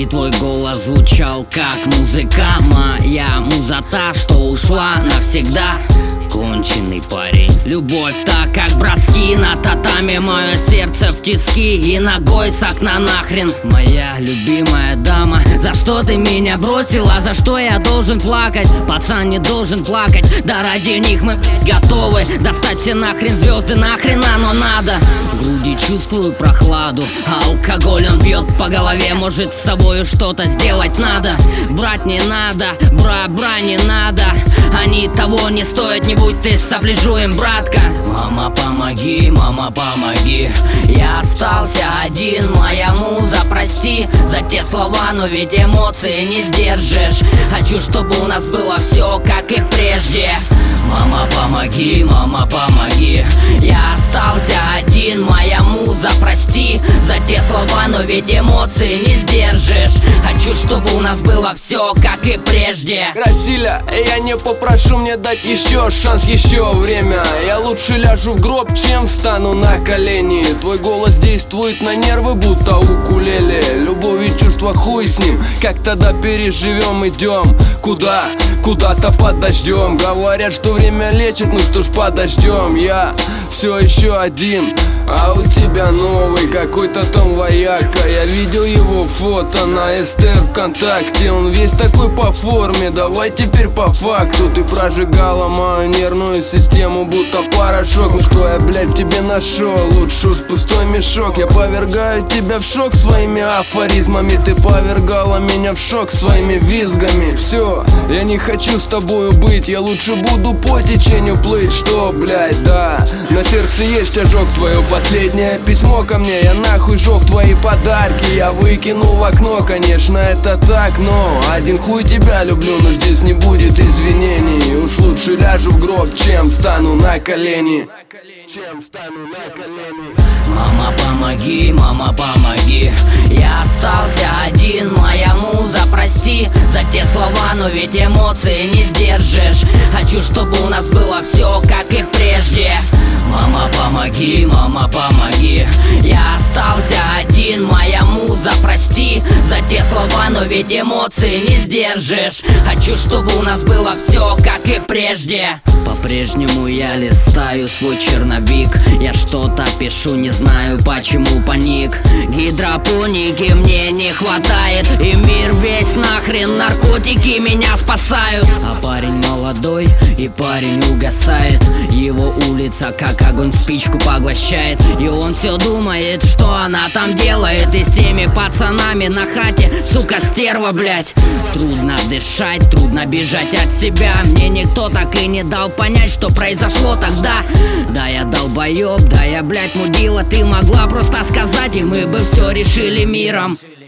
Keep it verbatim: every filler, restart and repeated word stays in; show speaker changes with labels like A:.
A: И твой голос звучал как музыка. Моя муза та, что ушла навсегда. Конченый парень. Любовь так, как броски на татами. Мое сердце в тиски и ногой с окна нахрен. Моя любимая дама, за что ты меня бросила? За что я должен плакать? Пацан не должен плакать. Да ради них мы, блядь, готовы достать все нахрен звезды, нахрен оно надо. В груди чувствую прохладу, а алкоголь он бьет по голове. Может, с собою что-то сделать надо. Брать не надо, бра, бра, не надо. Они того не стоят, не будь ты сопляжуем, братка. Мама, помоги, мама, помоги. Я остался один, моя муза, прости за те слова, но ведь эмоции не сдержишь. Хочу, чтобы у нас было все, как и прежде. Мама, помоги, мама, помоги. Я остался один, моя муза, прости за те слова, но ведь эмоции не сдержишь. Хочу, чтобы у нас было все, как и прежде.
B: Красиля, я не попрошу мне дать еще шанс, еще время. Я лучше ляжу в гроб, чем встану на колени. Твой голос действует на нервы, будто укулеле. Любовь и чувства, хуй с ним. Как тогда переживем, идем? Куда? Куда-то под дождем. Говорят, что время лечит, ну что ж, подождем. Я все еще один, а у тебя новый какой-то там вояка. Я видел его фото на СТ ВКонтакте. Он весь такой по форме, давай теперь по факту. Ты прожигала мою нервную систему, будто порошок. Ну что я, блядь, тебе нашел? Лучше уж пустой мешок. Я повергаю тебя в шок своими афоризмами. Ты повергала меня в шок своими визгами. Все, я не хочу с тобою быть. Я лучше буду по течению плыть. Что, блядь, да, на сердце есть ожог. Твое последнее письмо ко мне, я нахуй жёг твои подарки. Я выкинул в окно, конечно, это так, но один хуй тебя люблю, но здесь не будет извинений. Уж лучше ляжу в гроб, чем встану на колени. Чем встану на колени.
A: Мама, помоги, мама, помоги. Я остался один, моя муза, прости за те слова, но ведь эмоции не сдержишь. Хочу, чтобы у нас было все, как и прежде. Мама, помоги, мама, помоги. Я остался один, моя муза, прости за те слова, но ведь эмоции не сдержишь. Хочу, чтобы у нас было все, как и прежде. По-прежнему я листаю свой черновик. Я что-то пишу, не знаю почему паник. Гидропоники мне не хватает, и мир весь нахрен, наркотики меня спасают. А парень молодой, и парень угасает. Его улица как огонь спичку поглощает. И он все думает, что она там делает. И с теми пацанами на хате, сука, стерва, блять. Трудно дышать, трудно бежать от себя. Мне никто так и не дал понять, что произошло тогда. Да, я долбоеб, да, я, блять, мудила. Ты могла просто сказать, и мы бы все решили миром.